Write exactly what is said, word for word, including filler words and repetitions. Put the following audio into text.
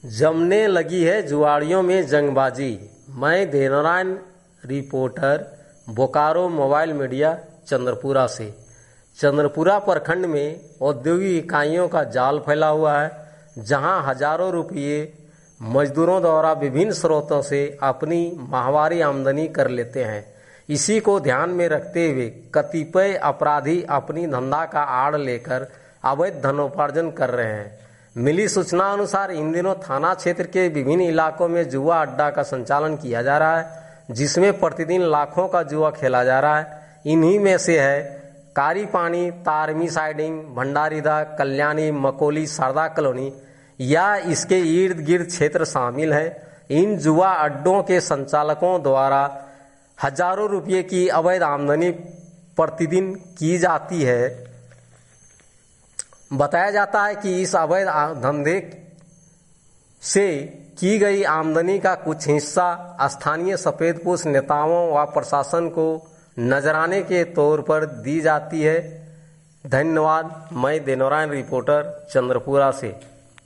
जमने लगी है जुआड़ियों में जंगबाजी। मैं Devnarayan reporter, Bokaro mobile media, Chandrapura से। चंद्रपुरा प्रखंड में औद्योगिक इकाइयों का जाल फैला हुआ है, जहां हजारों रुपये मजदूरों द्वारा विभिन्न स्रोतों से अपनी माहवारी आमदनी कर लेते हैं। इसी को ध्यान में रखते हुए कतिपय अपराधी अपनी धंधा का आड़ लेकर अवैध धनोपार्जन कर रहे हैं। मिली सूचना अनुसार इन दिनों थाना क्षेत्र के विभिन्न इलाकों में जुआ अड्डा का संचालन किया जा रहा है, जिसमें प्रतिदिन लाखों का जुआ खेला जा रहा है। इन्हीं में से है कारी पानी, तारमी साइडिंग, भंडारीदा, कल्याणी, मकोली, शारदा कॉलोनी या इसके इर्द गिर्द क्षेत्र शामिल है। इन जुआ अड्डों के संचालकों द्वारा हजारों रुपये की अवैध आमदनी प्रतिदिन की जाती है। बताया जाता है कि इस अवैध धंधे से की गई आमदनी का कुछ हिस्सा स्थानीय सफेदपोश नेताओं व प्रशासन को नजराने के तौर पर दी जाती है। धन्यवाद। मैं देवनारायण रिपोर्टर, चंद्रपुरा से।